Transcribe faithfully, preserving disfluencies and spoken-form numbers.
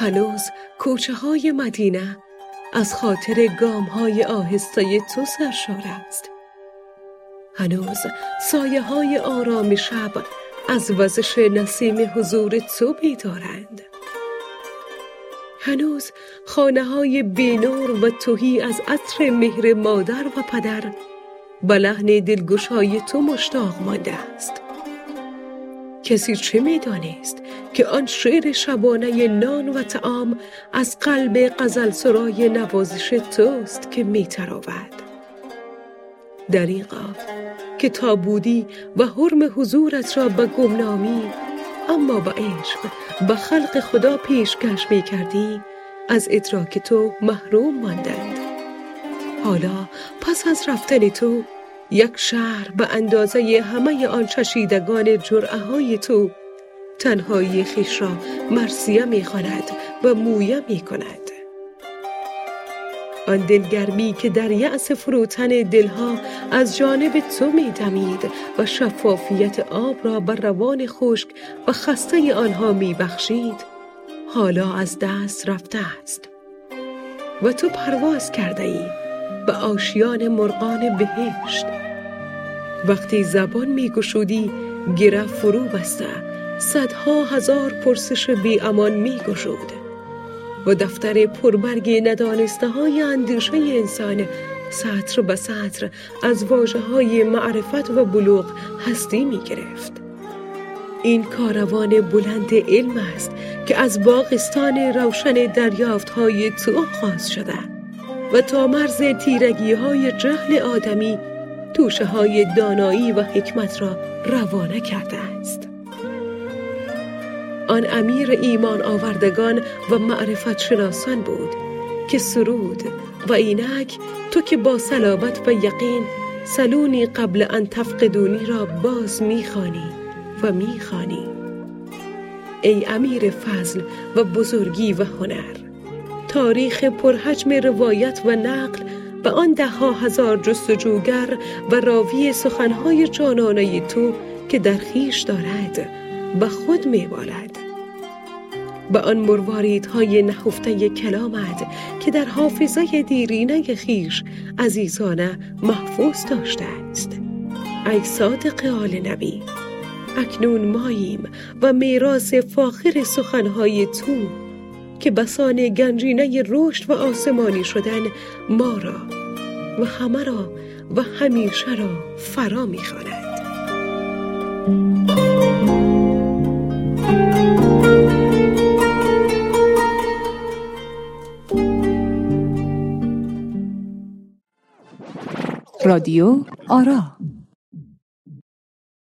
هنوز کوچه های مدینه از خاطر گام های آهسته تو سرشار است. هنوز سایه های آرام شب از وزش نسیم حضور تو بیدارند. هنوز خانه های بینور و تهی از عطر مهر مادر و پدر به لحن دلگشای تو مشتاق مانده است. کسی چه می دانست که آن شعر شبانه نان و طعام از قلب غزل سرای نوازش توست که می تراود. دریغا که تا بودی و حرم حضورت را به گمنامی اما با عشق به خلق خدا پیشکش می کردی، از ادراک تو محروم ماندند. حالا پس از رفتن تو یک شهر به اندازه همه آن چشیدگان جرعه های تو تنهایی خویش را مرثیه می خواند و مویه می کند. آن دلگرمی که در یأس فروتن دلها از جانب تو می دمید و شفافیت آب را بر روان خشک و خسته آنها می بخشید، حالا از دست رفته است و تو پرواز کرده ای به آشیان مرغان بهشت. وقتی زبان می گشودی گره فرو بسته صدها هزار پرسش بی امان می گشود و دفتر پربرگ ندانسته های اندیشه انسان سطر به سطر از واژه های معرفت و بلوغ هستی می گرفت. این کاروان بلند علم است که از باغستان روشن دریافت های تو آغاز شده و تا مرز تیرگی های جهل آدمی توشه های دانایی و حکمت را روانه کرده است. آن امیر ایمان آوردگان و معرفت شناسان بود که سرود و اینک تو که با صلابت و یقین سلونی قبل ان تفقدونی را باز میخوانی و میخوانی. ای امیر فضل و بزرگی و هنر، تاریخ پرحجم روایت و نقل و آن ده ها هزار جستجوگر و راوی سخنهای جانانه تو که در خویش دارد به خود میبالد. به آن مرواریدهای نهفته کلامت که در حافظه دیرینه خویش عزیزانه محفوظ داشته است. ای صادق آل نبی، اکنون ماییم و میراث فاخر سخنهای تو که بسان گنجینه رشد و آسمانی شدن ما را و همه را و همیشه را فرا می‌خواند. رادیو آرا.